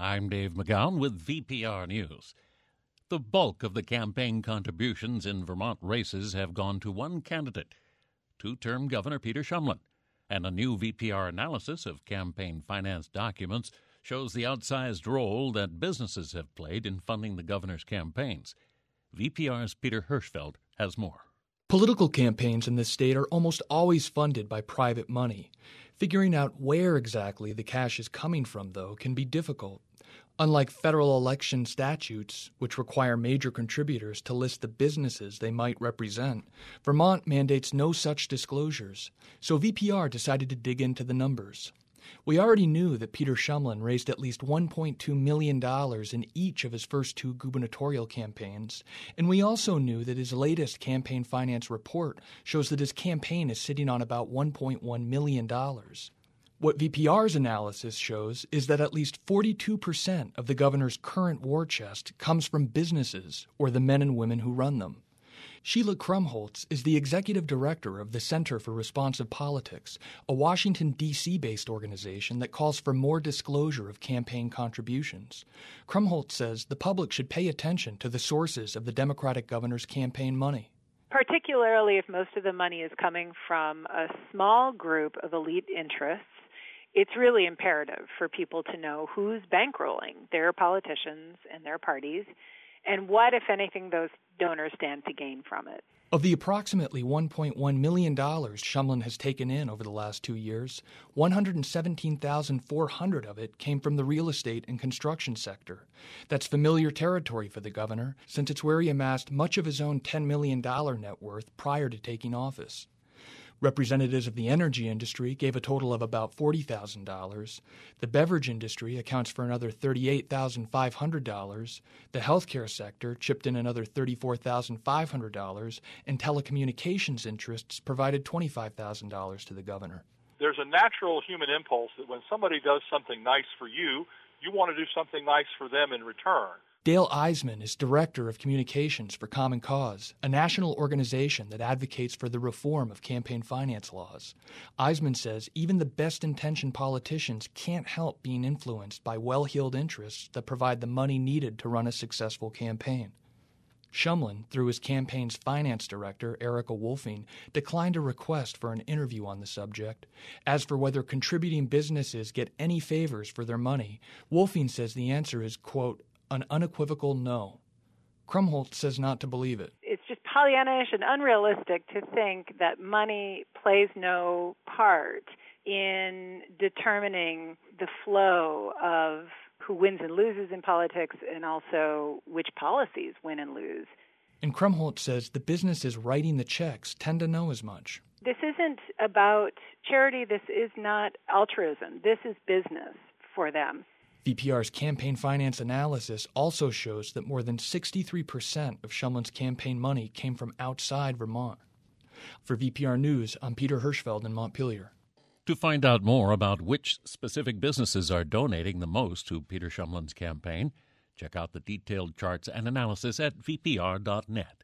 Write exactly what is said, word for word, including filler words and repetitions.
I'm Dave McGowan with V P R News. The bulk of the campaign contributions in Vermont races have gone to one candidate, two-term Governor Peter Shumlin, and a new V P R analysis of campaign finance documents shows the outsized role that businesses have played in funding the governor's campaigns. V P R's Peter Hirschfeld has more. Political campaigns in this state are almost always funded by private money. Figuring out where exactly the cash is coming from, though, can be difficult. Unlike federal election statutes, which require major contributors to list the businesses they might represent, Vermont mandates no such disclosures. So V P R decided to dig into the numbers. We already knew that Peter Shumlin raised at least one point two million dollars in each of his first two gubernatorial campaigns, and we also knew that his latest campaign finance report shows that his campaign is sitting on about one point one million dollars. What V P R's analysis shows is that at least forty-two percent of the governor's current war chest comes from businesses or the men and women who run them. Sheila Krumholtz is the executive director of the Center for Responsive Politics, a Washington, D C-based organization that calls for more disclosure of campaign contributions. Krumholtz says the public should pay attention to the sources of the Democratic governor's campaign money. Particularly if most of the money is coming from a small group of elite interests, it's really imperative for people to know who's bankrolling their politicians and their parties, and what, if anything, those donors stand to gain from it. Of the approximately one point one million dollars Shumlin has taken in over the last two years, one hundred seventeen thousand four hundred dollars of it came from the real estate and construction sector. That's familiar territory for the governor, since it's where he amassed much of his own ten million dollars net worth prior to taking office. Representatives of the energy industry gave a total of about forty thousand dollars. The beverage industry accounts for another thirty-eight thousand five hundred dollars. The healthcare sector chipped in another thirty-four thousand five hundred dollars, and telecommunications interests provided twenty-five thousand dollars to the governor. There's a natural human impulse that when somebody does something nice for you, you want to do something nice for them in return. Dale Eisman is Director of Communications for Common Cause, a national organization that advocates for the reform of campaign finance laws. Eisman says even the best-intentioned politicians can't help being influenced by well-heeled interests that provide the money needed to run a successful campaign. Shumlin, through his campaign's finance director, Erica Wolfing, declined a request for an interview on the subject. As for whether contributing businesses get any favors for their money, Wolfing says the answer is, quote, an unequivocal no. Krumholtz says not to believe it. It's just Pollyannish and unrealistic to think that money plays no part in determining the flow of who wins and loses in politics and also which policies win and lose. And Krumholtz says the businesses writing the checks tend to know as much. This isn't about charity. This is not altruism. This is business for them. V P R's campaign finance analysis also shows that more than sixty-three percent of Shumlin's campaign money came from outside Vermont. For V P R News, I'm Peter Hirschfeld in Montpelier. To find out more about which specific businesses are donating the most to Peter Shumlin's campaign, check out the detailed charts and analysis at V P R dot net.